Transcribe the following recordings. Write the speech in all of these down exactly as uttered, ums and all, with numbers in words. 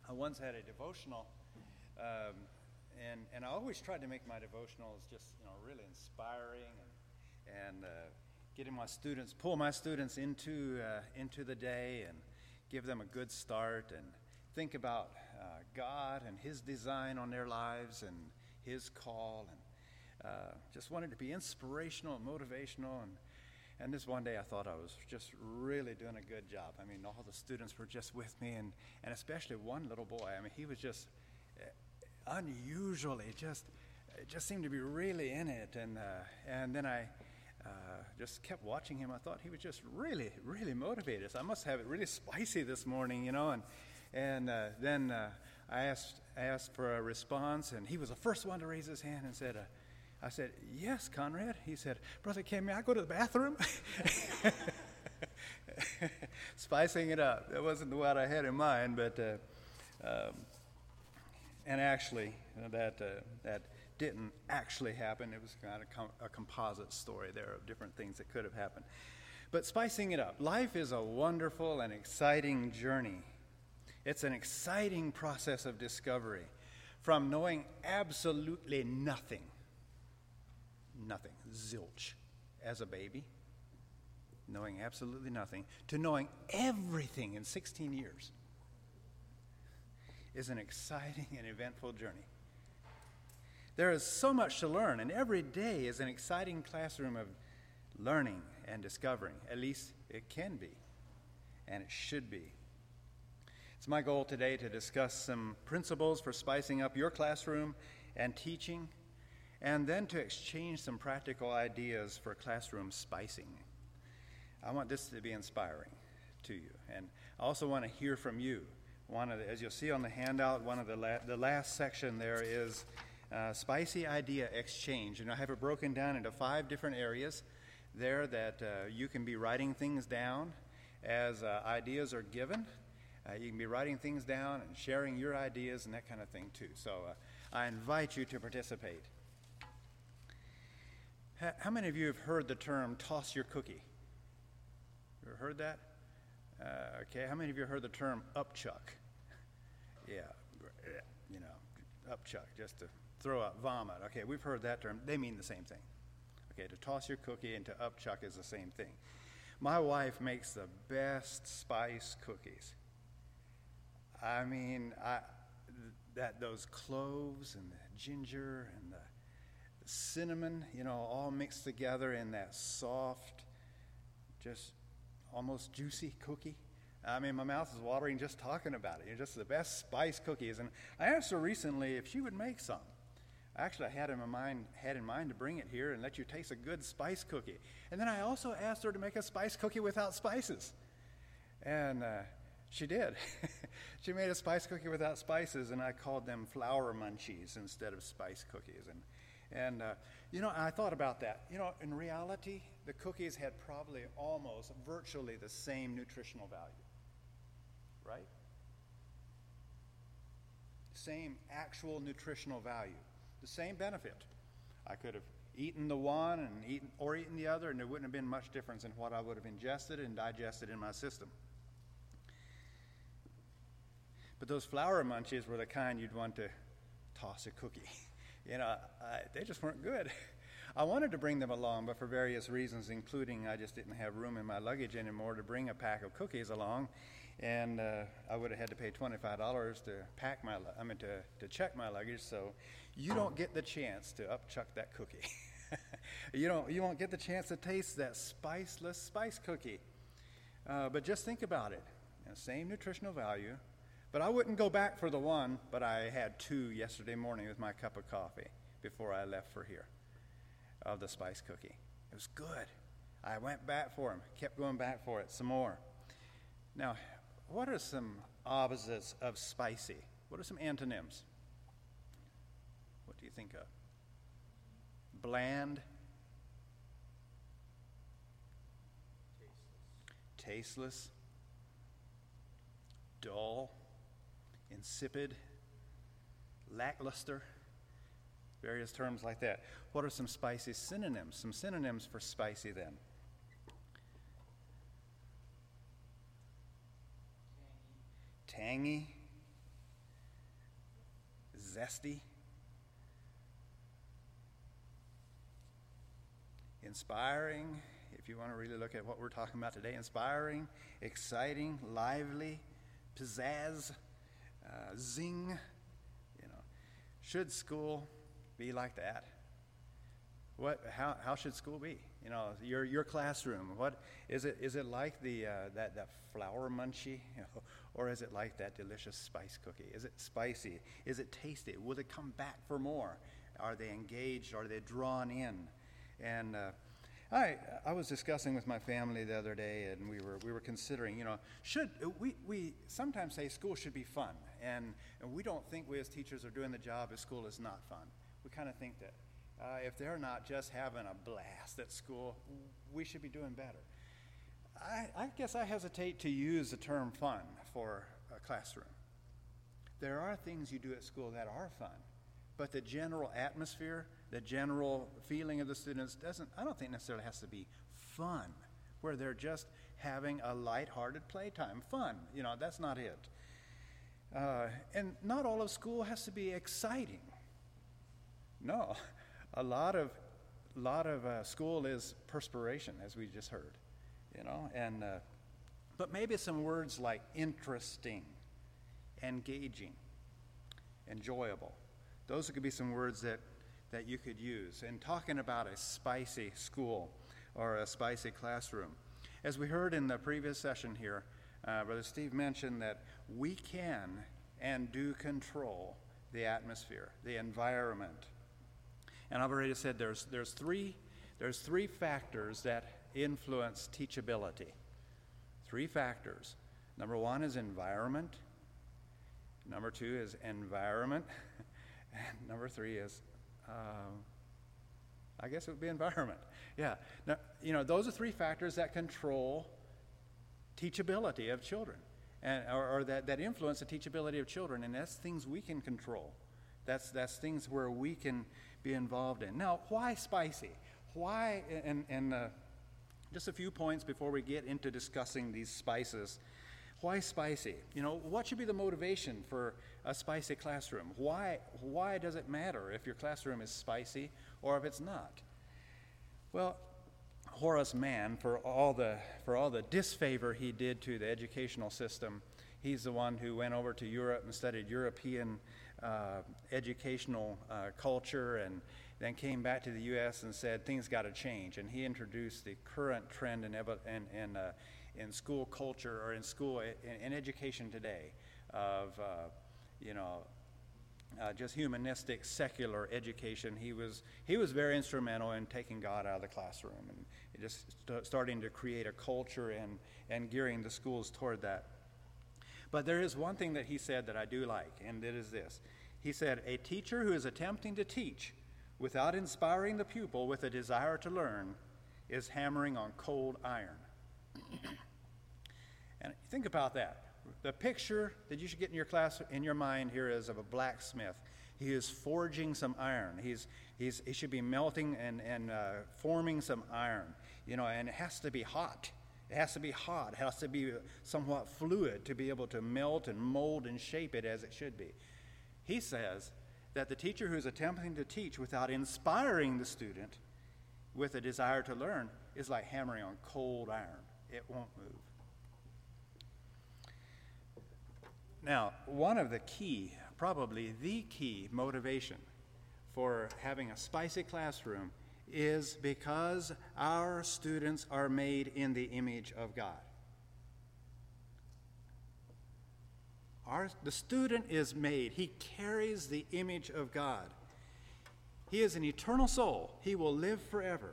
I once had a devotional, um, and and I always tried to make my devotionals just you know really inspiring and and uh, getting my students, pull my students into uh, into the day and give them a good start and think about uh, God and His design on their lives and His call, and uh, just wanted to be inspirational and motivational. And and this one day I thought I was just really doing a good job. I mean, all the students were just with me, and, and especially one little boy. I mean, he was just uh, unusually just just seemed to be really in it. And uh, and then I uh, just kept watching him. I thought he was just really, really motivated. So I must have it really spicy this morning, you know. And and uh, then uh, I asked asked for a response, and he was the first one to raise his hand and said, uh, I said, "Yes, Conrad." He said, "Brother Ken, may I go to the bathroom?" Spicing it up. That wasn't what I had in mind, but uh, um, and actually you know, that uh, that didn't actually happen. It was kind of com- a composite story there of different things that could have happened. But spicing it up. Life is a wonderful and exciting journey. It's an exciting process of discovery, from knowing absolutely nothing. Nothing, zilch, as a baby, knowing absolutely nothing, to knowing everything in sixteen years is an exciting and eventful journey. There is so much to learn, and every day is an exciting classroom of learning and discovering. At least it can be, and it should be. It's my goal today to discuss some principles for spicing up your classroom and teaching, and then to exchange some practical ideas for classroom spicing. I want this to be inspiring to you, and I also want to hear from you. One of the, as you'll see on the handout, one of the la- the last section there is uh, spicy idea exchange, and I have it broken down into five different areas there that uh, you can be writing things down as uh, ideas are given. Uh, you can be writing things down and sharing your ideas and that kind of thing too. So uh, I invite you to participate. How many of you have heard the term toss your cookie? You ever heard that? Uh, okay, how many of you have heard the term upchuck? Yeah, you know, upchuck, just to throw out vomit. Okay, we've heard that term. They mean the same thing. Okay, to toss your cookie and to upchuck is the same thing. My wife makes the best spice cookies. I mean, I, that those cloves and the ginger and the cinnamon, you know, all mixed together in that soft, just almost juicy cookie. I mean, my mouth is watering just talking about it. You're just the best spice cookies. And I asked her recently if she would make some. Actually, I had in my mind had in mind to bring it here and let you taste a good spice cookie. And then I also asked her to make a spice cookie without spices. And uh, she did. She made a spice cookie without spices, and I called them flour munchies instead of spice cookies. And And, uh, you know, I thought about that. You know, in reality, the cookies had probably almost virtually the same nutritional value, right? Same actual nutritional value, the same benefit. I could have eaten the one and eaten or eaten the other, and there wouldn't have been much difference in what I would have ingested and digested in my system. But those flour munchies were the kind you'd want to toss a cookie. You know, I, they just weren't good. I wanted to bring them along, but for various reasons, including I just didn't have room in my luggage anymore to bring a pack of cookies along, and uh, I would have had to pay twenty-five dollars to pack my, I mean, to, to check my luggage. So you don't get the chance to upchuck that cookie. you don't, you won't get the chance to taste that spiceless spice cookie. Uh, but just think about it. You know, same nutritional value. But I wouldn't go back for the one, but I had two yesterday morning with my cup of coffee before I left for here of the spice cookie. It was good. I went back for them, kept going back for it some more. Now, what are some opposites of spicy? What are some antonyms? What do you think of? Bland. Tasteless. Tasteless. Dull. Insipid, lackluster, various terms like that. What are some spicy synonyms? Some synonyms for spicy then. Tangy, zesty, inspiring, if you want to really look at what we're talking about today, inspiring, exciting, lively, pizzazz, uh, zing, you know. Should school be like that? What? How? How should school be? You know, your your classroom. What is it? Is it like the uh, that that flour munchie, you know, or is it like that delicious spice cookie? Is it spicy? Is it tasty? Will they come back for more? Are they engaged? Are they drawn in? And uh, I I was discussing with my family the other day, and we were we were considering, you know, should we we sometimes say school should be fun, and, and we don't think we as teachers are doing the job if school is not fun. We kind of think that. Uh, if they're not just having a blast at school, we should be doing better. I, I guess I hesitate to use the term fun for a classroom. There are things you do at school that are fun, but the general atmosphere, the general feeling of the students doesn't, I don't think necessarily has to be fun, where they're just having a lighthearted playtime. Fun, you know, that's not it. Uh, and not all of school has to be exciting. No. A lot of, lot of uh, school is perspiration, as we just heard, you know. And uh, but maybe some words like interesting, engaging, enjoyable. Those could be some words that that you could use in talking about a spicy school or a spicy classroom. As we heard in the previous session here, uh, Brother Steve mentioned that we can and do control the atmosphere, the environment. And I've already said there's there's three there's three factors that influence teachability. Three factors. Number one is environment. Number two is environment. And number three is, um, I guess it would be environment. Yeah. Now, you know, those are three factors that control teachability of children, and or, or that, that influence the teachability of children. And that's things we can control. That's that's things where we can be involved in. Now, why spicy? Why, and, and uh, just a few points before we get into discussing these spices. Why spicy? You know, what should be the motivation for a spicy classroom? Why, why does it matter if your classroom is spicy or if it's not? Well, Horace Mann, for all the, for all the disfavor he did to the educational system, he's the one who went over to Europe and studied European Uh, educational uh, culture, and then came back to the U S and said things got to change. And he introduced the current trend in in in, uh, in school culture, or in school in, in education today, of uh, you know uh, just humanistic secular education. He was he was very instrumental in taking God out of the classroom and just st- starting to create a culture and and gearing the schools toward that. But there is one thing that he said that I do like, and it is this. He said, a teacher who is attempting to teach without inspiring the pupil with a desire to learn is hammering on cold iron. And think about that. The picture that you should get in your class, in your mind here, is of a blacksmith. He is forging some iron. He's, he's, he should be melting and, and uh, forming some iron, you know, and it has to be hot. It has to be hot. It has to be somewhat fluid to be able to melt and mold and shape it as it should be. He says that the teacher who is attempting to teach without inspiring the student with a desire to learn is like hammering on cold iron. It won't move. Now, one of the key, probably the key motivation for having a spicy classroom is because our students are made in the image of God. Our, the student is made, he carries the image of God. He is an eternal soul. He will live forever.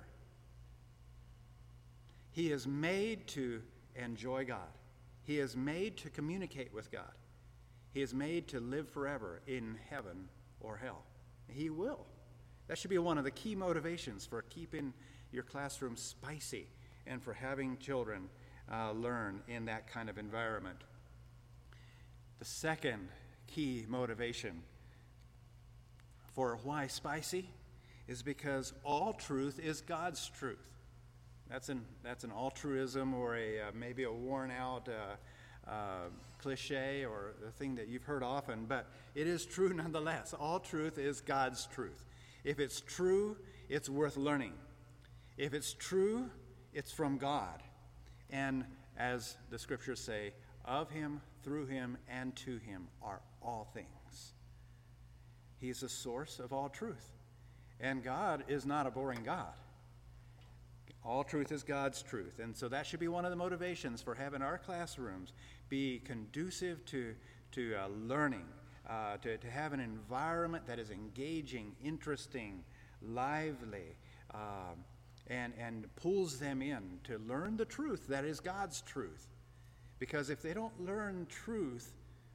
He is made to enjoy God. He is made to communicate with God. He is made to live forever in heaven or hell. He will. That should be one of the key motivations for keeping your classroom spicy and for having children uh, learn in that kind of environment. The second key motivation for why spicy is because all truth is God's truth. That's an that's an altruism or a uh, maybe a worn out uh, uh, cliche or a thing that you've heard often, but it is true nonetheless. All truth is God's truth. If it's true, it's worth learning. If it's true, it's from God. And as the scriptures say, of him, through him, and to him are all things. He's the source of all truth. And God is not a boring God. All truth is God's truth. And so that should be one of the motivations for having our classrooms be conducive to, to uh, learning, uh, to, to have an environment that is engaging, interesting, lively, um, and, and pulls them in to learn the truth that is God's truth. Because if they don't learn truth,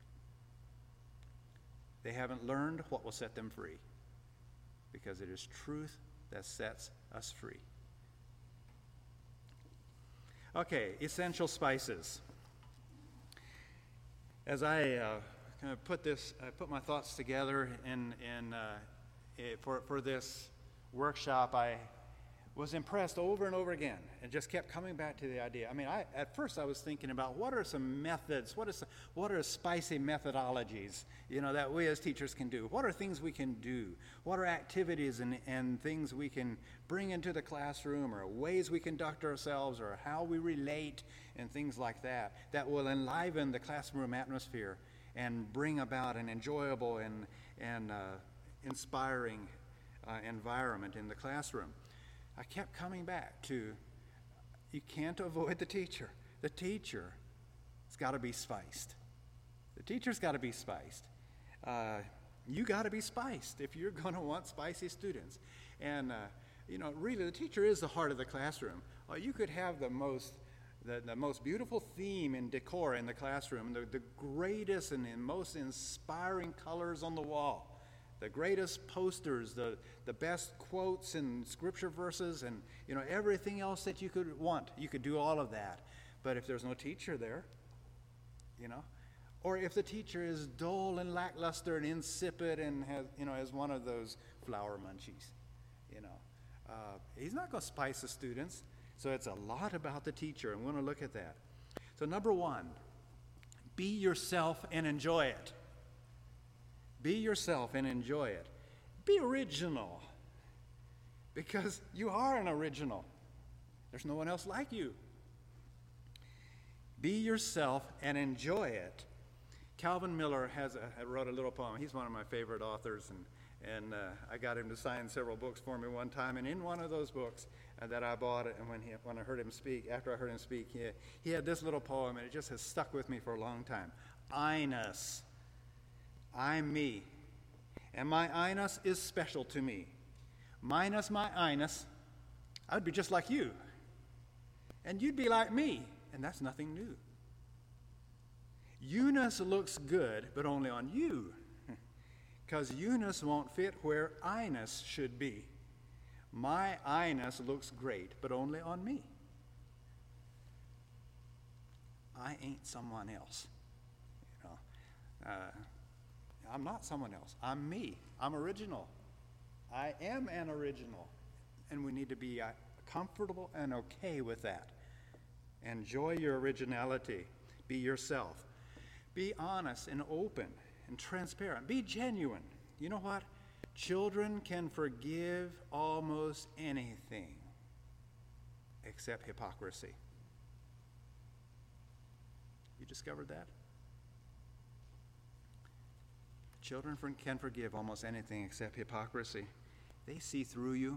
they haven't learned what will set them free. Because it is truth that sets us free. Okay, essential spices. As I uh, kind of put this, I put my thoughts together in, in, uh, it, for, for this workshop, I was impressed over and over again and just kept coming back to the idea. I mean, I, at first I was thinking about what are some methods, what, is, what are spicy methodologies, you know, that we as teachers can do? What are things we can do? What are activities and, and things we can bring into the classroom, or ways we conduct ourselves, or how we relate and things like that, that will enliven the classroom atmosphere and bring about an enjoyable and, and uh, inspiring uh, environment in the classroom. I kept coming back to, you can't avoid the teacher. The teacher has got to be spiced. The teacher's got to be spiced. Uh, you got to be spiced if you're going to want spicy students. And, uh, you know, really, the teacher is the heart of the classroom. Uh, you could have the most, the, the most beautiful theme and decor in the classroom, the, the greatest and, and most inspiring colors on the wall, the greatest posters, the, the best quotes and scripture verses, and, you know, everything else that you could want. You could do all of that. But if there's no teacher there, you know, or if the teacher is dull and lackluster and insipid and has, you know, is one of those flower munchies, you know, uh, he's not going to spice the students. So it's a lot about the teacher, and we want to look at that. So number one, be yourself and enjoy it. Be yourself and enjoy it. Be original, because you are an original. There's no one else like you. Be yourself and enjoy it. Calvin Miller has a, wrote a little poem. He's one of my favorite authors, and, and uh, I got him to sign several books for me one time. And in one of those books uh, that I bought, and when, he, when I heard him speak, after I heard him speak, he, he had this little poem, and it just has stuck with me for a long time. I-ness. I'm me. And my I-ness is special to me. Minus my I-ness, I'd be just like you. And you'd be like me, and that's nothing new. You-ness looks good, but only on you, because you-ness won't fit where I-ness should be. My I-ness looks great, but only on me. I ain't someone else, you know. Uh, I'm not someone else. I'm me. I'm original. I am an original. And we need to be uh, comfortable and okay with that. Enjoy your originality. Be yourself. Be honest and open and transparent. Be genuine. You know what? Children can forgive almost anything except hypocrisy. You discovered that? Children can forgive almost anything except hypocrisy. They see through you.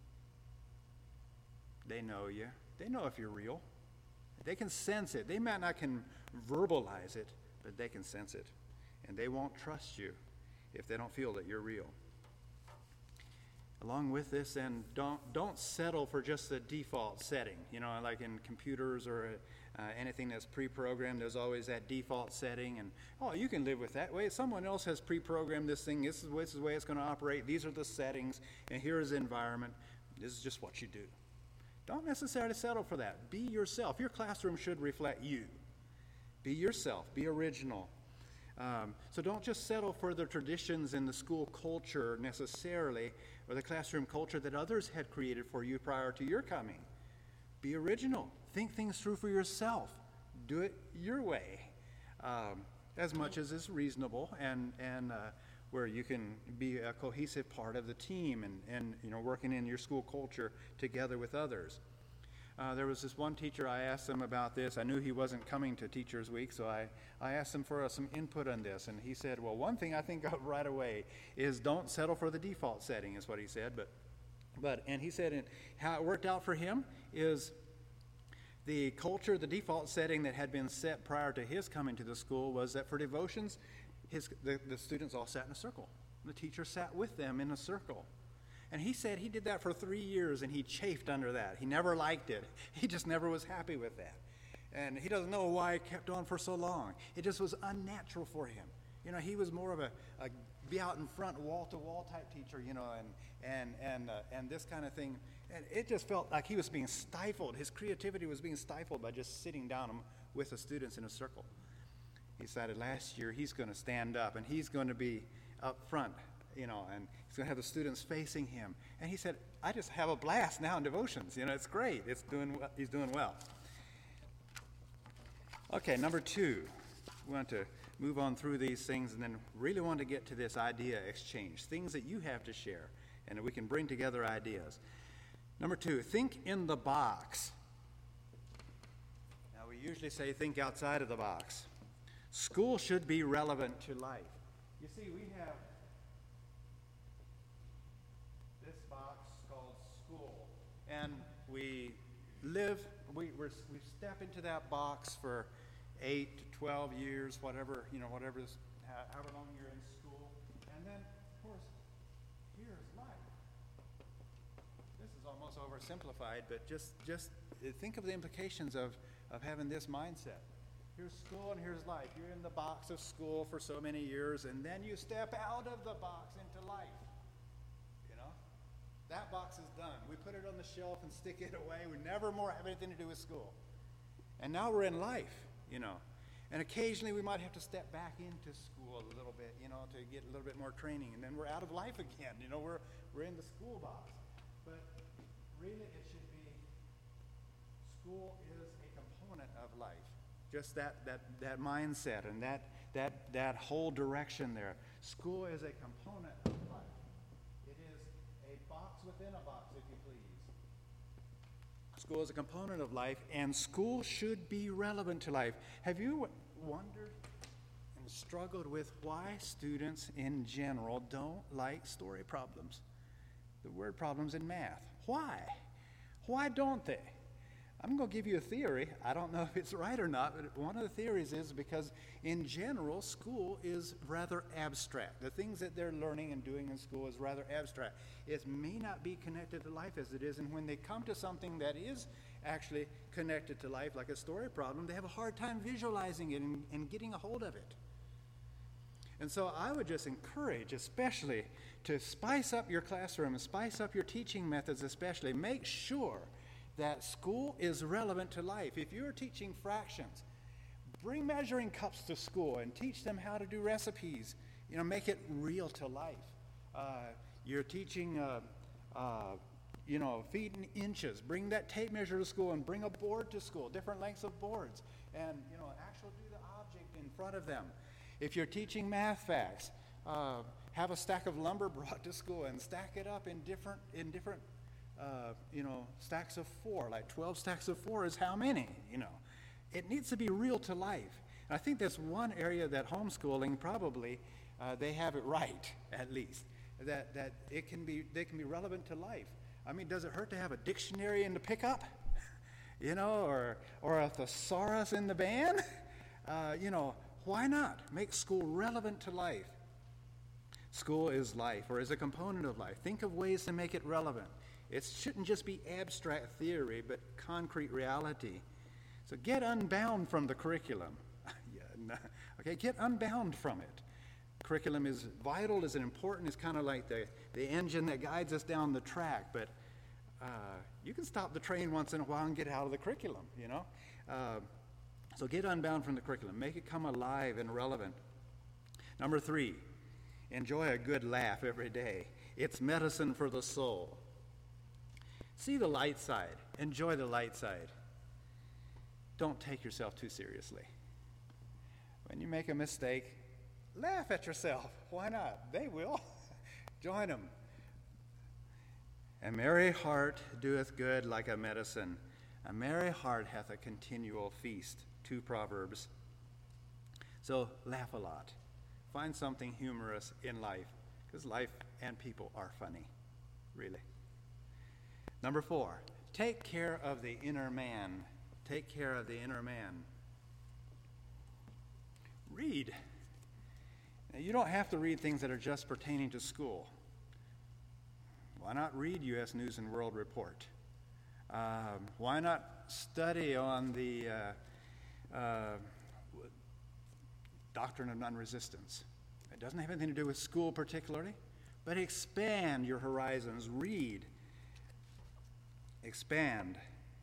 They know you. They know if you're real. They can sense it. They might not can verbalize it, but they can sense it. And they won't trust you if they don't feel that you're real. Along with this, then, don't, don't settle for just the default setting. You know, like in computers or uh, anything that's pre-programmed, there's always that default setting. And, oh, you can live with that way. Someone else has pre-programmed this thing. This is, this is the way it's going to operate. These are the settings. And here's the environment. This is just what you do. Don't necessarily settle for that. Be yourself. Your classroom should reflect you. Be yourself. Be original. Um, so don't just settle for the traditions in the school culture necessarily, or the classroom culture that others had created for you prior to your coming. Be original. Think things through for yourself. Do it your way. um, as much as is reasonable, and, and uh, where you can be a cohesive part of the team and, and you know, working in your school culture together with others. Uh, there was this one teacher, I asked him about this. I knew he wasn't coming to Teachers Week, so I, I asked him for uh, some input on this. And he said, well, one thing I think of right away is don't settle for the default setting, is what he said. But, but and he said and how it worked out for him is the culture, the default setting that had been set prior to his coming to the school was that for devotions, his, the, the students all sat in a circle. The teacher sat with them in a circle. And he said he did that for three years and he chafed under that. He never liked it. He just never was happy with that. And he doesn't know why it kept on for so long. It just was unnatural for him. You know, he was more of a, a be out in front, wall-to-wall type teacher, you know, and and and uh, and this kind of thing. And it just felt like he was being stifled. His creativity was being stifled by just sitting down with the students in a circle. He decided last year he's going to stand up and he's going to be up front, you know, and he's going to have the students facing him. And he said, I just have a blast now in devotions. You know, it's great. It's doing. He's doing well. Okay, number two. We want to move on through these things and then really want to get to this idea exchange, things that you have to share and that we can bring together ideas. Number two, think in the box. Now, we usually say think outside of the box. School should be relevant to life. You see, we have this box called school, and we live, we we're, we step into that box for eight to twelve years, whatever, you know, whatever, this, however long you're in school, and then, of course, here's life. This is almost oversimplified, but just just think of the implications of, of having this mindset. Here's school and here's life. You're in the box of school for so many years, and then you step out of the box into life. You know? That box is done. We put it on the shelf and stick it away. We never more have anything to do with school. And now we're in life, you know. And occasionally we might have to step back into school a little bit, you know, to get a little bit more training. And then we're out of life again. You know, we're we're in the school box. But really it should be school is a component of life. Just that that that mindset and that that that whole direction there. School is a component of life. It is a box within a box, if you please. School is a component of life, and school should be relevant to life. Have you wondered and struggled with why students in general don't like story problems? The word problems in math. Why? Why don't they? I'm going to give you a theory. I don't know if it's right or not, but one of the theories is because in general, school is rather abstract. The things that they're learning and doing in school is rather abstract. It may not be connected to life as it is, and when they come to something that is actually connected to life, like a story problem, they have a hard time visualizing it and, and getting a hold of it. And so I would just encourage, especially, to spice up your classroom and spice up your teaching methods especially. Make sure that school is relevant to life. If you're teaching fractions, bring measuring cups to school and teach them how to do recipes. You know, make it real to life. Uh, you're teaching, uh, uh, you know, feet and inches. Bring that tape measure to school and bring a board to school, different lengths of boards, and, you know, actually do the object in front of them. If you're teaching math facts, uh, have a stack of lumber brought to school and stack it up in different, in different Uh, you know, stacks of four, like twelve stacks of four is how many, you know. It needs to be real to life. And I think that's one area that homeschooling probably, uh, they have it right, at least, that, that it can be, they can be relevant to life. I mean, does it hurt to have a dictionary in the pickup, you know, or, or a thesaurus in the van? Uh, you know, why not? Make school relevant to life. School is life, or is a component of life. Think of ways to make it relevant. It shouldn't just be abstract theory, but concrete reality. So get unbound from the curriculum. yeah, no. Okay, get unbound from it. Curriculum is vital, is important, it's kind of like the, the engine that guides us down the track, but uh, you can stop the train once in a while and get out of the curriculum, you know? Uh, so get unbound from the curriculum. Make it come alive and relevant. Number three, enjoy a good laugh every day. It's medicine for the soul. See the light side. Enjoy the light side. Don't take yourself too seriously. When you make a mistake, laugh at yourself. Why not? They will. Join them. A merry heart doeth good like a medicine. A merry heart hath a continual feast. Two Proverbs. So laugh a lot. Find something humorous in life, because life and people are funny, really. Number four, take care of the inner man. Take care of the inner man. Read. Now, you don't have to read things that are just pertaining to school. Why not read U S News and World Report? Um, why not study on the uh, uh, doctrine of non-resistance? It doesn't have anything to do with school particularly, but expand your horizons. Read. Expand.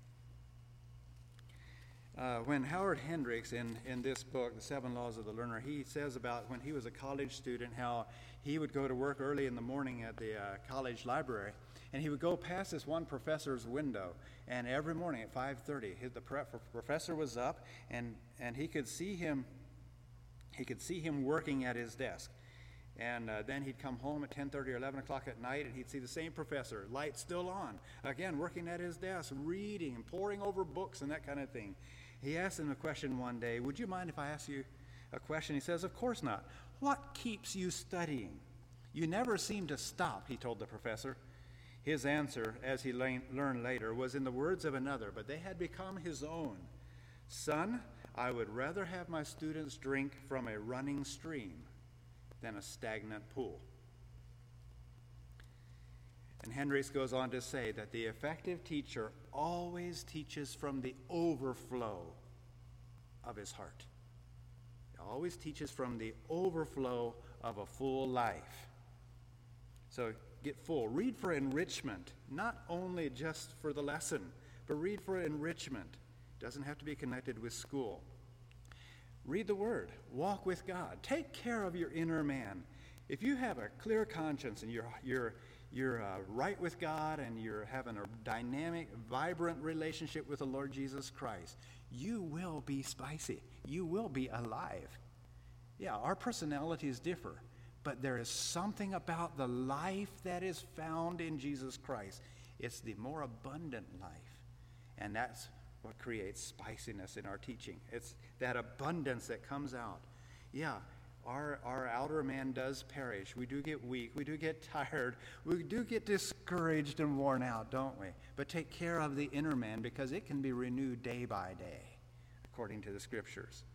Uh, when Howard Hendricks, in, in this book, The Seven Laws of the Learner, he says about when he was a college student, how he would go to work early in the morning at the uh, college library, and he would go past this one professor's window, and every morning at five thirty, his, the professor was up, and, and he could see him he could see him working at his desk. And uh, then he'd come home at ten thirty or eleven o'clock at night, and he'd see the same professor, light still on, again working at his desk, reading and poring over books and that kind of thing. He asked him a question one day, would you mind if I ask you a question? He says, of course not. What keeps you studying? You never seem to stop, he told the professor. His answer, as he le- learned later, was in the words of another, but they had become his own. Son, I would rather have my students drink from a running stream than a stagnant pool. And Hendricks goes on to say that the effective teacher always teaches from the overflow of his heart. He always teaches from the overflow of a full life. So get full. Read for enrichment, not only just for the lesson, but read for enrichment. It doesn't have to be connected with school. Read the Word. Walk with God. Take care of your inner man. If you have a clear conscience and you're you're you're uh, right with God and you're having a dynamic, vibrant relationship with the Lord Jesus Christ, you will be spicy. You will be alive. Yeah, our personalities differ, but there is something about the life that is found in Jesus Christ. It's the more abundant life, and that's what creates spiciness in our teaching. It's that abundance that comes out. Yeah, our, our outer man does perish. We do get weak. We do get tired. We do get discouraged and worn out, don't we? But take care of the inner man, because it can be renewed day by day, according to the Scriptures.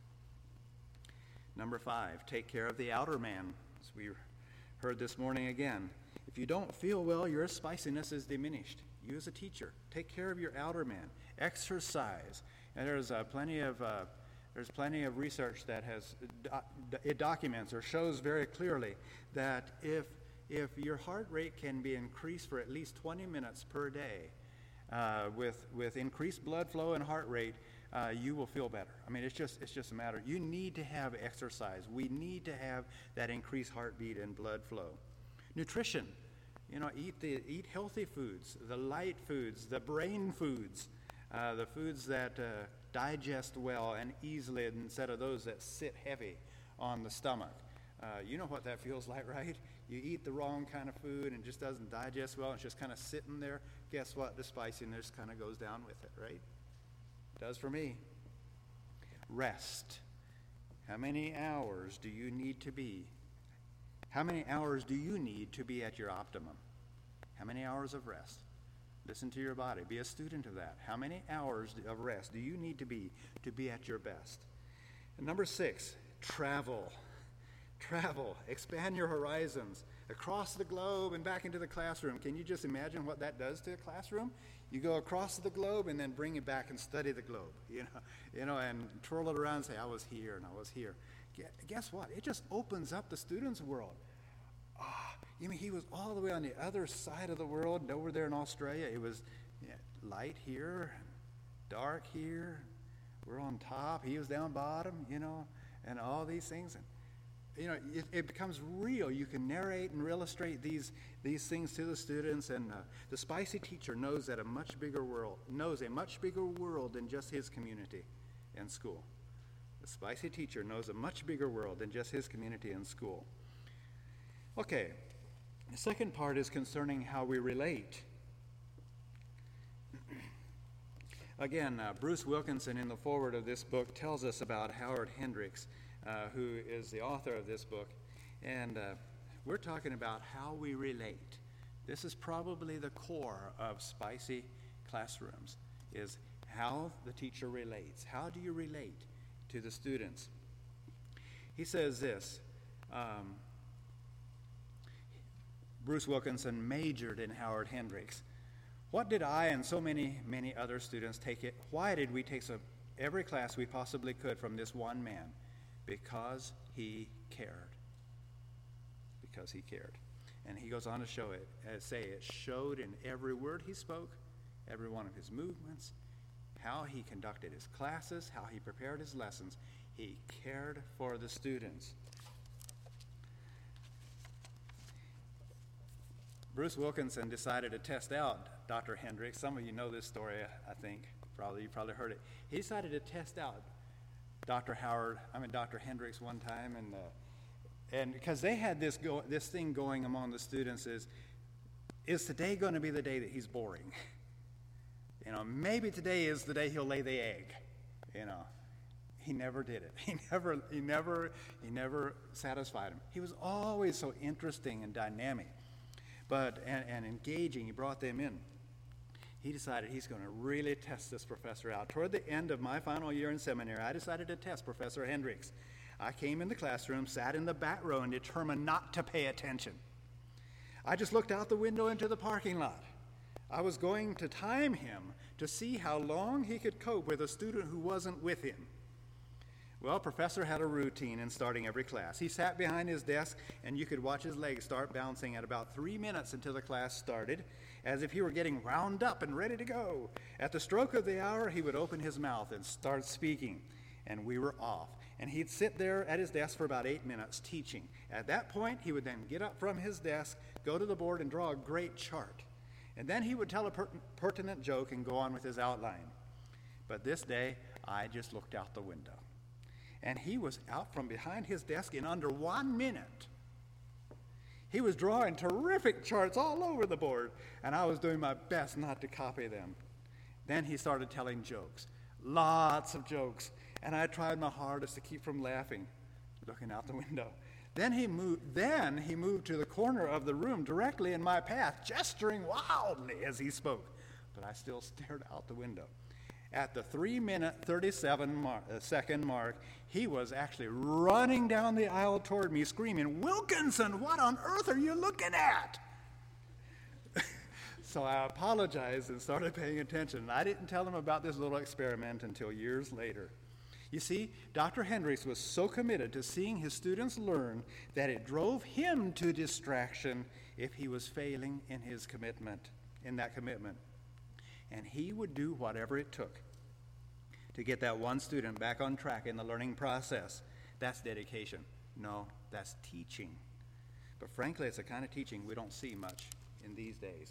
Number five, take care of the outer man. As we heard this morning again, if you don't feel well, your spiciness is diminished. You as a teacher, take care of your outer man. Exercise. And there's uh, plenty of uh, there's plenty of research that has do- it documents or shows very clearly that if if your heart rate can be increased for at least twenty minutes per day, uh, with with increased blood flow and heart rate, uh, you will feel better. I mean, it's just it's just a matter. You need to have exercise. We need to have that increased heartbeat and blood flow. Nutrition. You know, eat the eat healthy foods, the light foods, the brain foods, uh, the foods that uh, digest well and easily instead of those that sit heavy on the stomach. Uh, you know what that feels like, right? You eat the wrong kind of food and it just doesn't digest well. It's just kind of sitting there. Guess what? The spiciness kind of goes down with it, right? It does for me. Rest. How many hours do you need to be? How many hours do you need to be at your optimum? How many hours of rest? Listen to your body. Be a student of that. How many hours of rest do you need to be to be at your best? And number six, travel. Travel. Expand your horizons across the globe and back into the classroom. Can you just imagine what that does to a classroom? You go across the globe and then bring it back and study the globe, you know, you know, and twirl it around and say, I was here and I was here. Guess what? It just opens up the student's world. Ah, you mean he was all the way on the other side of the world, over there in Australia. It was yeah, light here, dark here. We're on top. He was down bottom, you know, and all these things. And, you know, it, it becomes real. You can narrate and illustrate these these things to the students. And uh, the spicy teacher knows that a much bigger world, knows a much bigger world than just his community and school. The The spicy teacher knows a much bigger world than just his community and school. Okay, the second part is concerning how we relate. Again, uh, Bruce Wilkinson in the foreword of this book tells us about Howard Hendricks, uh, who is the author of this book. And uh, we're talking about how we relate. This is probably the core of spicy classrooms, is how the teacher relates. How do you relate to the students? He says this, um, Bruce Wilkinson majored in Howard Hendricks. What did I and so many, many other students take it? Why did we take so every class we possibly could from this one man? Because he cared. Because he cared. And he goes on to show it, uh, say it showed in every word he spoke, every one of his movements, how he conducted his classes, how he prepared his lessons. He cared for the students. Bruce Wilkinson decided to test out Doctor Hendricks. Some of you know this story, I think. Probably you probably heard it. He decided to test out Doctor Howard, I mean Doctor Hendricks one time, and uh, and because they had this go, this thing going among the students is, is today going to be the day that he's boring? You know, maybe today is the day he'll lay the egg. You know, he never did it. He never, he never, he never satisfied him. He was always so interesting and dynamic, but and, and engaging. He brought them in. He decided he's going to really test this professor out. Toward the end of my final year in seminary, I decided to test Professor Hendricks. I came in the classroom, sat in the back row, and determined not to pay attention. I just looked out the window into the parking lot. I was going to time him to see how long he could cope with a student who wasn't with him. Well, Professor had a routine in starting every class. He sat behind his desk, and you could watch his legs start bouncing at about three minutes until the class started, as if he were getting wound up and ready to go. At the stroke of the hour, he would open his mouth and start speaking, and we were off. And he'd sit there at his desk for about eight minutes teaching. At that point, he would then get up from his desk, go to the board, and draw a great chart. And then he would tell a per- pertinent joke and go on with his outline. But this day, I just looked out the window. And he was out from behind his desk in under one minute. He was drawing terrific charts all over the board, and I was doing my best not to copy them. Then he started telling jokes, lots of jokes, and I tried my hardest to keep from laughing, looking out the window. Then he moved, then he moved to the corner of the room directly in my path, gesturing wildly as he spoke, but I still stared out the window. At the three minute, thirty-seven mar- uh, second mark, he was actually running down the aisle toward me, screaming, "Wilkinson, what on earth are you looking at?" So I apologized and started paying attention. I didn't tell him about this little experiment until years later. You see, Doctor Hendricks was so committed to seeing his students learn that it drove him to distraction if he was failing in his commitment, in that commitment. And he would do whatever it took to get that one student back on track in the learning process. That's dedication. No, that's teaching. But frankly, it's a kind of teaching we don't see much in these days.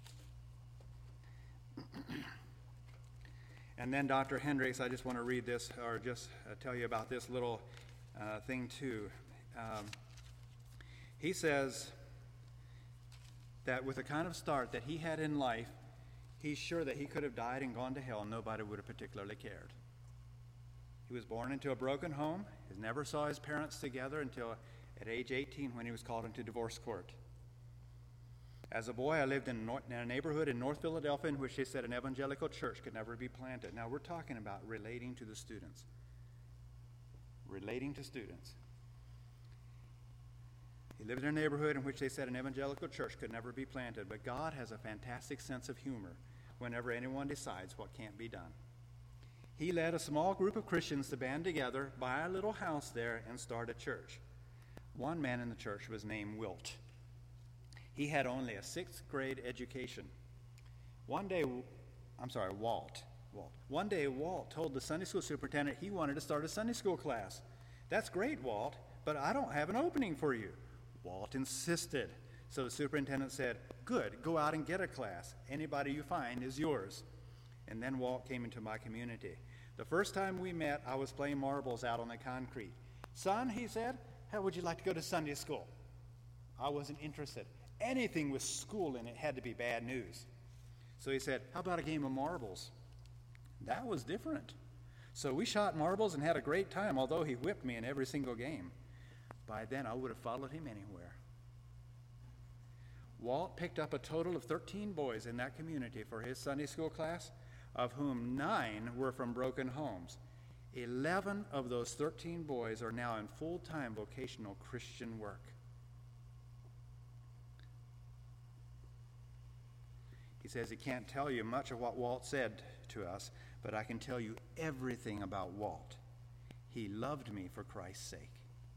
And then Doctor Hendricks, I just want to read this, or just uh, tell you about this little uh, thing too. Um, he says that with the kind of start that he had in life, he's sure that he could have died and gone to hell and nobody would have particularly cared. He was born into a broken home. He never saw his parents together until at age eighteen when he was called into divorce court. As a boy, I lived in, North, in a neighborhood in North Philadelphia in which they said an evangelical church could never be planted. Now, we're talking about relating to the students. Relating to students. He lived in a neighborhood in which they said an evangelical church could never be planted, but God has a fantastic sense of humor whenever anyone decides what can't be done. He led a small group of Christians to band together, buy a little house there, and start a church. One man in the church was named Wilt. He had only a sixth grade education. One day, I'm sorry, Walt. Walt. One day, Walt told the Sunday school superintendent he wanted to start a Sunday school class. "That's great, Walt, but I don't have an opening for you." Walt insisted. So the superintendent said, "Good, go out and get a class. Anybody you find is yours." And then Walt came into my community. The first time we met, I was playing marbles out on the concrete. Son, he said, how would you like to go to Sunday school? I wasn't interested. Anything with school in it had to be bad news. So he said, how about a game of marbles? That was different. So we shot marbles and had a great time, although he whipped me in every single game. By then, I would have followed him anywhere. Walt picked up a total of thirteen boys in that community for his Sunday school class, of whom nine were from broken homes. Eleven of those thirteen boys are now in full-time vocational Christian work. He says he can't tell you much of what Walt said to us, but I can tell you everything about Walt. He loved me for Christ's sake.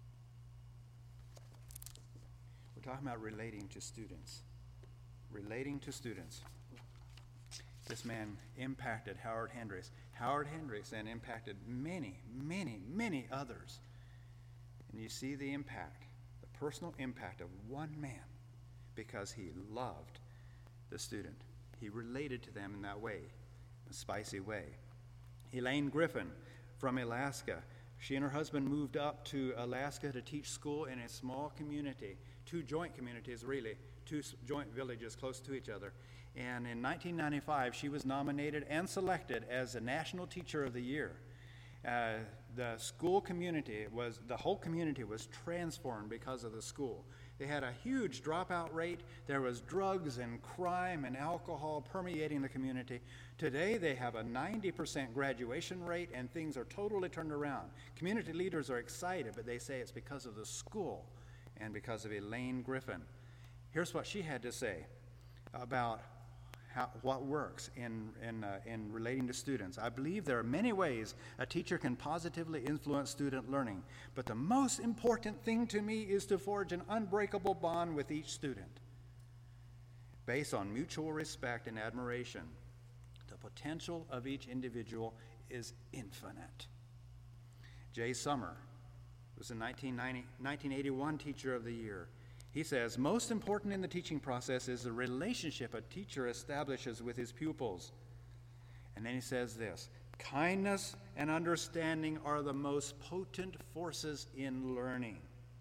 We're talking about relating to students. Relating to students. This man impacted Howard Hendricks. Howard Hendricks then impacted many, many, many others. And you see the impact, the personal impact of one man, because he loved the student. He related to them in that way, a spicy way. Elaine Griffin from Alaska. She and her husband moved up to Alaska to teach school in a small community, two joint communities really, two joint villages close to each other. And in nineteen ninety-five, she was nominated and selected as the National Teacher of the Year. Uh, the school community was, the whole community was transformed because of the school. They had a huge dropout rate. There was drugs and crime and alcohol permeating the community. Today, they have a ninety percent graduation rate, and things are totally turned around. Community leaders are excited, but they say it's because of the school and because of Elaine Griffin. Here's what she had to say about How, what works in, in, uh, in relating to students. I believe there are many ways a teacher can positively influence student learning, but the most important thing to me is to forge an unbreakable bond with each student based on mutual respect and admiration. The potential of each individual is infinite. Jay Summer was the nineteen ninety, nineteen eighty-one Teacher of the Year. He says, most important in the teaching process is the relationship a teacher establishes with his pupils. And then he says this, kindness and understanding are the most potent forces in learning.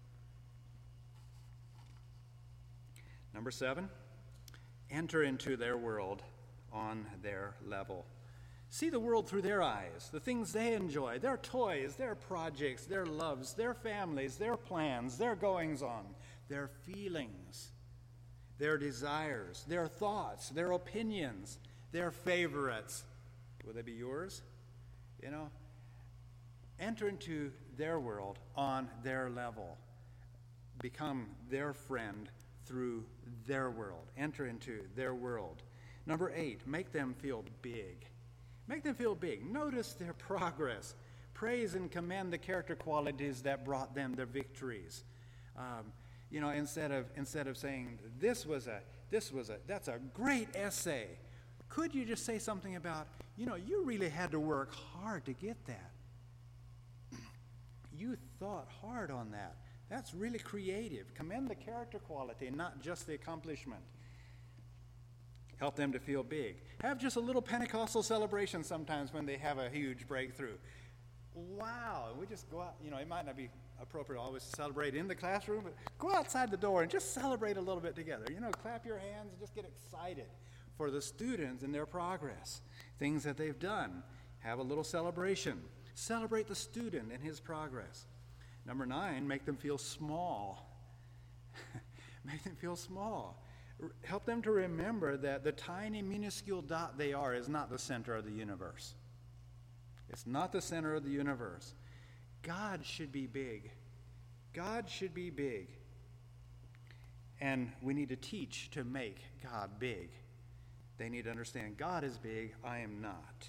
Number seven, enter into their world on their level. See the world through their eyes, the things they enjoy, their toys, their projects, their loves, their families, their plans, their goings-on, their feelings, their desires, their thoughts, their opinions, their favorites. Will they be yours? You know, enter into their world on their level. Become their friend through their world. Enter into their world. Number eight, make them feel big. Make them feel big. Notice their progress. Praise and commend the character qualities that brought them their victories. Um, You know, instead of instead of saying this was a this was a that's a great essay, could you just say something about, you know, you really had to work hard to get that. You thought hard on that. That's really creative. Commend the character quality, not just the accomplishment. Help them to feel big. Have just a little Pentecostal celebration sometimes when they have a huge breakthrough. Wow, and we just go out, you know, it might not be appropriate to always celebrate in the classroom, but go outside the door and just celebrate a little bit together. You know, clap your hands and just get excited for the students and their progress, things that they've done. Have a little celebration. Celebrate the student and his progress. Number nine, make them feel small. Make them feel small. Help them to remember that the tiny, minuscule dot they are is not the center of the universe. It's not the center of the universe. God should be big. God should be big. And we need to teach to make God big. They need to understand God is big, I am not.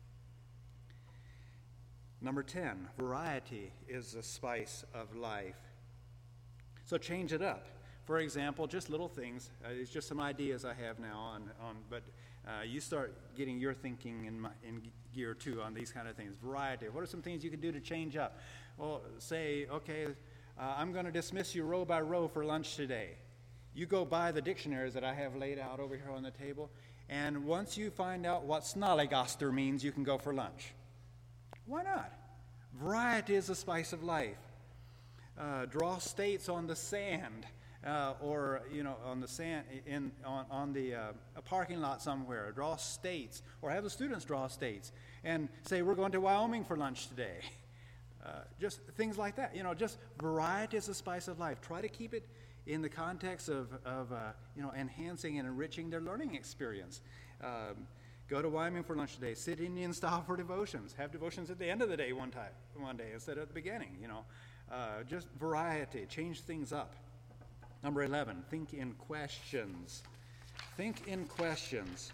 Number ten, variety is the spice of life. So change it up. For example, just little things. Uh, it's just some ideas I have now on, on but uh, you start getting your thinking in, my, in gear too on these kind of things. Variety. What are some things you can do to change up? Well, say, okay, uh, I'm going to dismiss you row by row for lunch today. You go buy the dictionaries that I have laid out over here on the table, and once you find out what snollygoster means, you can go for lunch. Why not? Variety is the spice of life. Uh, draw states on the sand, uh, or you know, on the sand in on on the uh, a parking lot somewhere. Draw states, or have the students draw states, and say we're going to Wyoming for lunch today. Uh, just things like that. You know, just variety is the spice of life. Try to keep it in the context of of uh, you know, enhancing and enriching their learning experience. Um, Go to Wyoming for lunch today. Sit Indian style for devotions. Have devotions at the end of the day one time, one day instead of at the beginning. You know, uh, just variety. Change things up. Number eleven. Think in questions. Think in questions.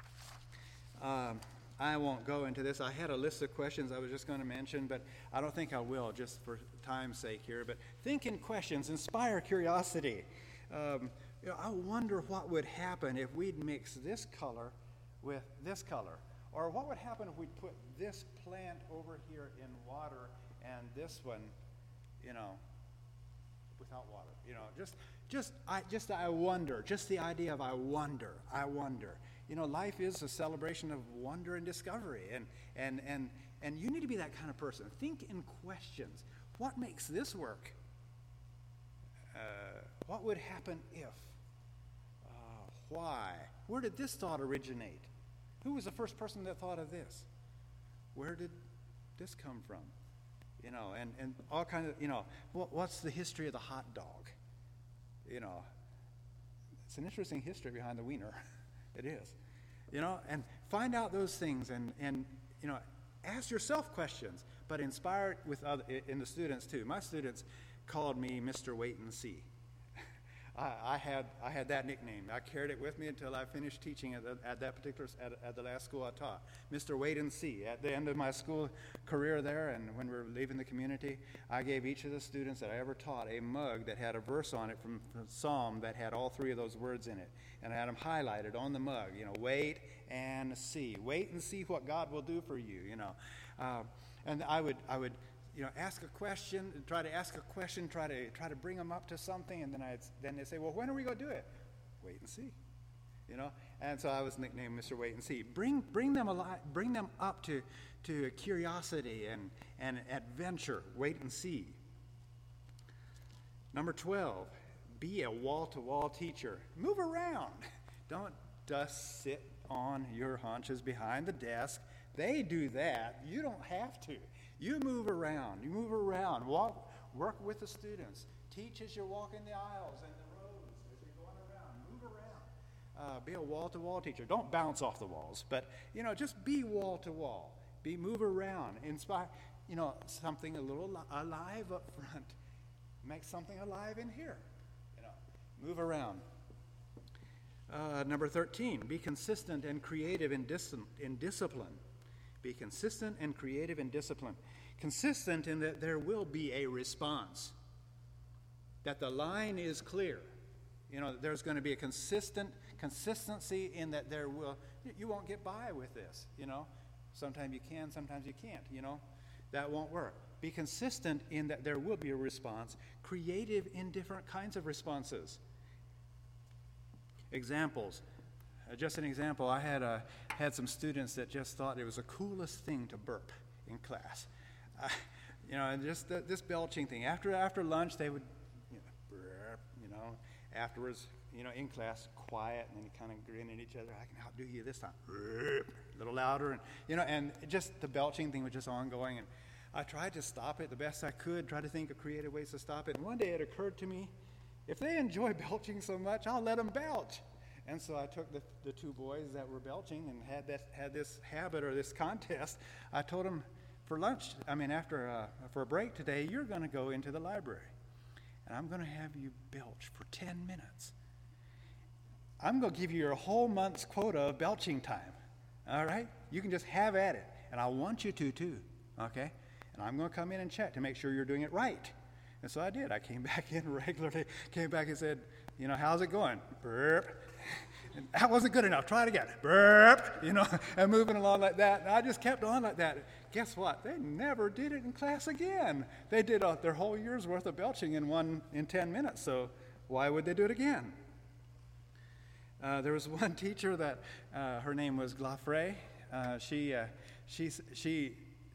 Um, I won't go into this. I had a list of questions I was just going to mention, but I don't think I will, just for time's sake here. But think in questions. Inspire curiosity. Um, you know, I wonder what would happen if we'd mix this color with this color, or what would happen if we put this plant over here in water and this one, you know, without water. You know, just, just, I, just I wonder. Just the idea of I wonder, I wonder. You know, life is a celebration of wonder and discovery, and and and and you need to be that kind of person. Think in questions. What makes this work? Uh, what would happen if? Uh, why? Where did this thought originate? Who was the first person that thought of this? Where did this come from? You know, and, and all kinds of, you know, what, what's the history of the hot dog? You know, it's an interesting history behind the wiener. It is. You know, and find out those things and, and, you know, ask yourself questions, but inspire it with other, in the students too. My students called me Mister Wait and See. I, I had I had that nickname. I carried it with me until I finished teaching at, the, at that particular at, at the last school I taught. Mister Wait and See. At the end of my school career there, and when we were leaving the community, I gave each of the students that I ever taught a mug that had a verse on it from, from Psalm that had all three of those words in it, and I had them highlighted on the mug. You know, wait and see. Wait and see what God will do for you. You know, uh, and I would I would. You know, ask a question, try to ask a question, try to try to bring them up to something, and then I then they say, well, when are we going to do it? Wait and see, you know. And so I was nicknamed Mister Wait and See. Bring bring them alive, bring them up to to curiosity and and adventure. Wait and see. Number twelve, be a wall-to-wall teacher. Move around. Don't just sit on your haunches behind the desk. They do that. You don't have to. You move around. You move around. Walk, work with the students. Teach as you're walking the aisles and the roads as you're going around. Move around. Uh, be a wall-to-wall teacher. Don't bounce off the walls, but you know, just be wall-to-wall. Be move around. Inspire. You know, something a little li- alive up front. Make something alive in here. You know, move around. Uh, number thirteen. Be consistent and creative in, dis- in discipline. Be consistent and creative in discipline. Consistent in that there will be a response. That the line is clear. You know, there's going to be a consistent consistency in that there will, you won't get by with this, you know. Sometimes you can, sometimes you can't, you know. That won't work. Be consistent in that there will be a response. Creative in different kinds of responses. Examples. Uh, just an example, I had uh, had some students that just thought it was the coolest thing to burp in class. Uh, you know, and just the, this belching thing. After after lunch, they would, you know, burp, you know. Afterwards, you know, in class, quiet, and then kind of grin at each other. I can outdo you this time. Burp, a little louder, and you know, and just the belching thing was just ongoing. And I tried to stop it the best I could. Tried to think of creative ways to stop it. And one day it occurred to me, if they enjoy belching so much, I'll let them belch. And so I took the, the two boys that were belching and had that had this habit or this contest. I told them, for lunch, I mean after uh, for a break today, you're going to go into the library, and I'm going to have you belch for ten minutes. I'm going to give you your whole month's quota of belching time. All right, you can just have at it, and I want you to too. Okay, and I'm going to come in and check to make sure you're doing it right. And so I did. I came back in regularly. Came back and said, you know, how's it going? Burp. And that wasn't good enough. Try it again. Burp. You know, and moving along like that. And I just kept on like that. Guess what? They never did it in class again. They did uh, their whole year's worth of belching in one in ten minutes. So why would they do it again? Uh, there was one teacher that uh, her name was Glafre. Uh, she uh, she she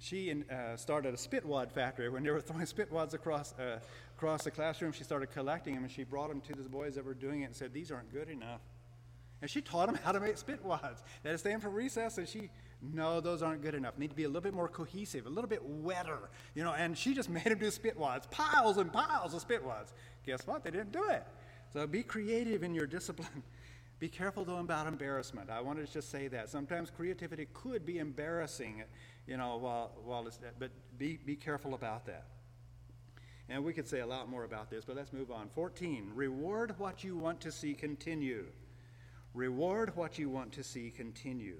she uh, started a spitwad factory. When they were throwing spitwads across uh, across the classroom, she started collecting them, and she brought them to the boys that were doing it and said, "These aren't good enough." And she taught them how to make spitwads. They had to stay in for recess, and she, no, those aren't good enough. Need to be a little bit more cohesive, a little bit wetter, you know. And she just made them do spitwads, piles and piles of spitwads. Guess what? They didn't do it. So be creative in your discipline. Be careful, though, about embarrassment. I wanted to just say that. Sometimes creativity could be embarrassing, you know, while, while it's, but be, be careful about that. And we could say a lot more about this, but let's move on. fourteen, reward what you want to see continue. Reward what you want to see continue.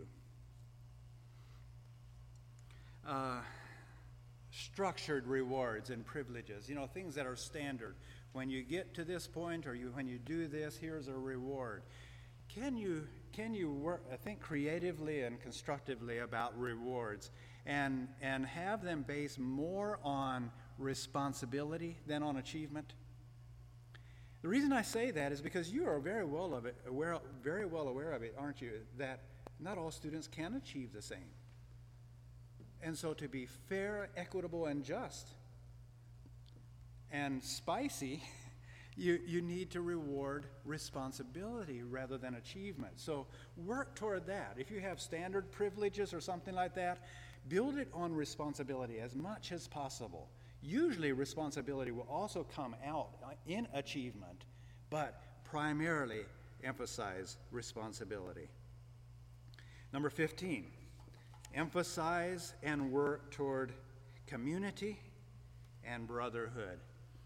Uh, structured rewards and privileges, you know, things that are standard. When you get to this point, or you when you do this, here's a reward. Can you can you work, uh, think creatively and constructively about rewards, and and have them based more on responsibility than on achievement? The reason I say that is because you are very well of it, aware, very well aware of it, aren't you? That not all students can achieve the same. And so, to be fair, equitable, and just, and spicy, you you need to reward responsibility rather than achievement. So work toward that. If you have standard privileges or something like that, build it on responsibility as much as possible. Usually responsibility will also come out in achievement, but primarily emphasize responsibility. Number fifteen, emphasize and work toward community and brotherhood.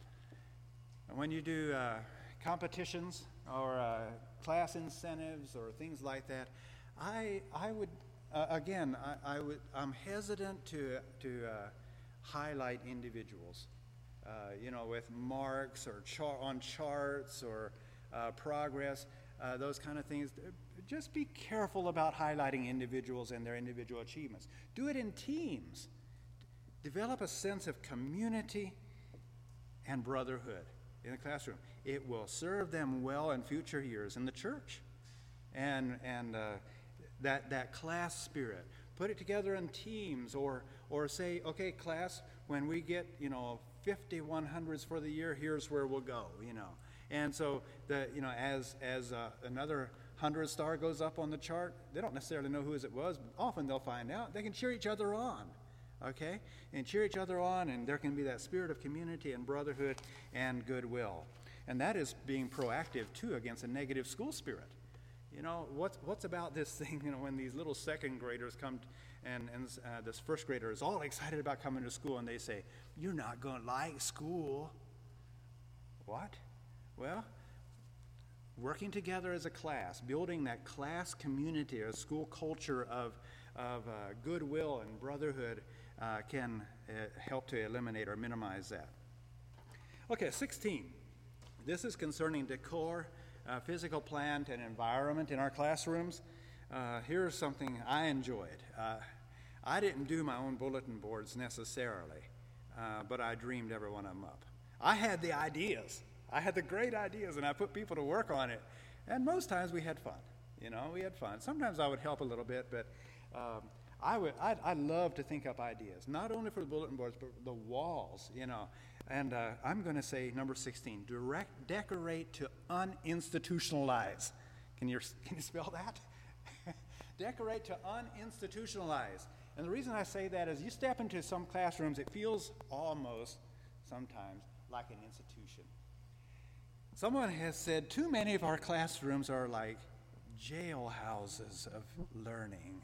And when you do uh, competitions or uh, class incentives or things like that, I I would uh, again I, I would I'm hesitant to to uh, highlight individuals, uh, you know, with marks or char- on charts or uh, progress, uh, those kind of things. Just be careful about highlighting individuals and their individual achievements. Do it in teams. Develop a sense of community and brotherhood in the classroom. It will serve them well in future years in the church. And and uh, that that class spirit. Put it together in teams, or or say, okay, class, when we get, you know, fifty one hundreds for the year, here's where we'll go, you know. And so the you know as as uh, another hundred star goes up on the chart, they don't necessarily know who it was, but often they'll find out. They can cheer each other on, okay, and cheer each other on, and there can be that spirit of community and brotherhood and goodwill, and that is being proactive too against a negative school spirit. You know, what's what's about this thing, you know, when these little second graders come, t- and, and uh, this first grader is all excited about coming to school, and they say, "You're not going to like school." What? Well, working together as a class, building that class community or school culture of, of uh, goodwill and brotherhood uh, can uh, help to eliminate or minimize that. Okay, sixteen. This is concerning decor, Uh, physical plant and environment in our classrooms. Uh, here's something I enjoyed. Uh, I didn't do my own bulletin boards necessarily, uh, but I dreamed every one of them up. I had the ideas. I had the great ideas, and I put people to work on it. And most times we had fun. You know, we had fun. Sometimes I would help a little bit, but um, I would. I, I love to think up ideas, not only for the bulletin boards, but the walls. You know. And uh, I'm going to say number sixteen, direct, decorate to uninstitutionalize. Can you, can you spell that? Decorate to uninstitutionalize. And the reason I say that is you step into some classrooms, it feels almost sometimes like an institution. Someone has said too many of our classrooms are like jail houses of learning.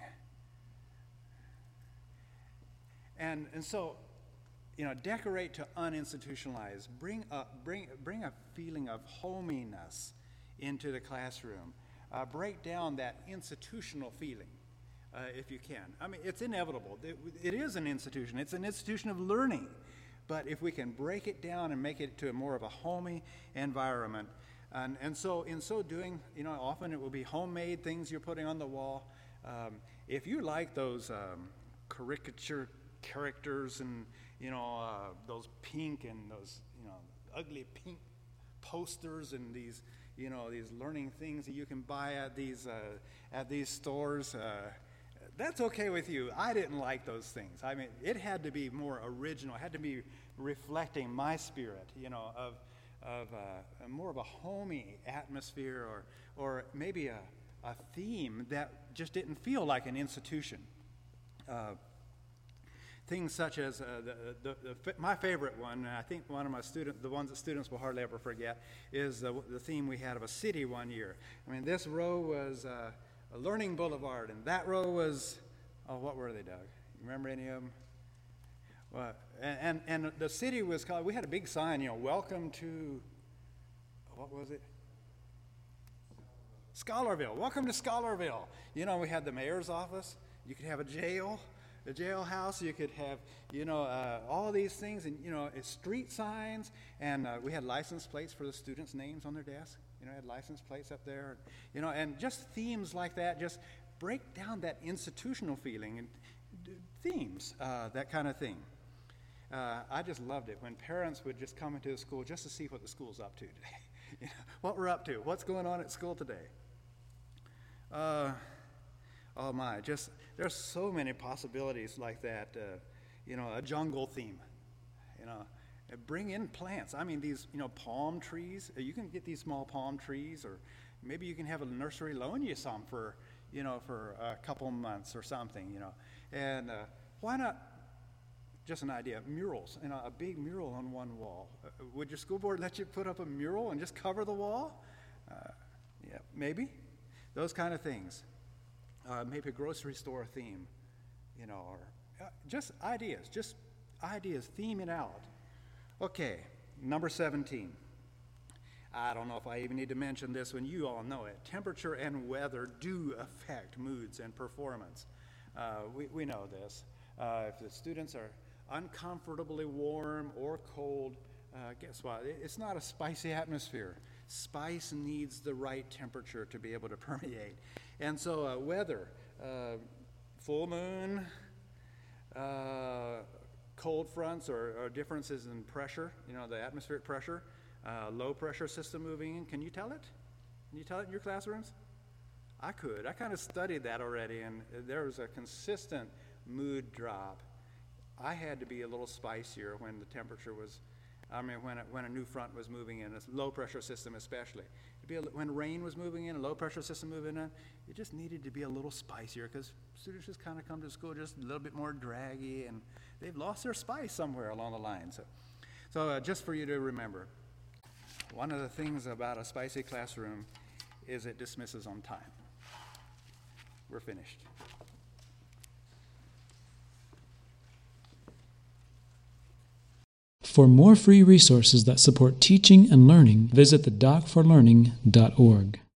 And, and so, you know, decorate to uninstitutionalize. Bring a, bring, bring a feeling of hominess into the classroom. Uh, break down that institutional feeling, uh, if you can. I mean, it's inevitable. It, it is an institution. It's an institution of learning. But if we can break it down and make it to a more of a homey environment, and, and so in so doing, you know, often it will be homemade things you're putting on the wall. Um, if you like those um, caricature characters and you know, uh, those pink and those, you know, ugly pink posters and these, you know, these learning things that you can buy at these uh, at these stores. Uh, that's okay with you. I didn't like those things. I mean, it had to be more original. It had to be reflecting my spirit, you know, of of uh, a more of a homey atmosphere, or or maybe a, a theme that just didn't feel like an institution. Uh, things such as uh, the, the, the my favorite one, and I think one of my students, the ones that students will hardly ever forget, is the, the theme we had of a city one year. I mean, this row was uh, a Learning Boulevard, and that row was, oh, what were they, Doug? You remember any of them? Well, and, and and the city was called, we had a big sign, you know, welcome to, what was it? Scholarville. Welcome to Scholarville. You know, we had the mayor's office. You could have a jail, a jailhouse. You could have, you know, uh, all these things, and, you know, it's street signs. And uh, we had license plates for the students' names on their desk. You know, had license plates up there. You know, and just themes like that just break down that institutional feeling, and d- themes, uh, that kind of thing. Uh, I just loved it when parents would just come into the school just to see what the school's up to today. You know, what we're up to, what's going on at school today. Uh, oh my, just there's so many possibilities like that. Uh, you know, a jungle theme. You know, uh, bring in plants. I mean, these, you know, palm trees. Uh, you can get these small palm trees, or maybe you can have a nursery loan you some for, you know, for a couple months or something. You know, and uh, why not? Just an idea, murals, you know, a big mural on one wall. Uh, would your school board let you put up a mural and just cover the wall? Uh, yeah, maybe. Those kind of things. Uh, maybe a grocery store theme, you know, or uh, just ideas, just ideas, theme it out. Okay, number seventeen. I don't know if I even need to mention this one. You all know it. Temperature and weather do affect moods and performance. Uh, we, we know this. Uh, if the students are uncomfortably warm or cold, uh, guess what? It's not a spicy atmosphere. Spice needs the right temperature to be able to permeate. And so uh, weather, uh, full moon, uh, cold fronts, or, or differences in pressure, you know, the atmospheric pressure, uh, low pressure system moving in. Can you tell it? Can you tell it in your classrooms? I could. I kind of studied that already, and there was a consistent mood drop. I had to be a little spicier when the temperature was, I mean, when a, when a new front was moving in, a low pressure system especially. It'd be a, when rain was moving in, a low pressure system moving in, it just needed to be a little spicier, because students just kind of come to school just a little bit more draggy, and they've lost their spice somewhere along the line. So, so uh, just for you to remember, one of the things about a spicy classroom is it dismisses on time. We're finished. For more free resources that support teaching and learning, visit the doc for learning dot org.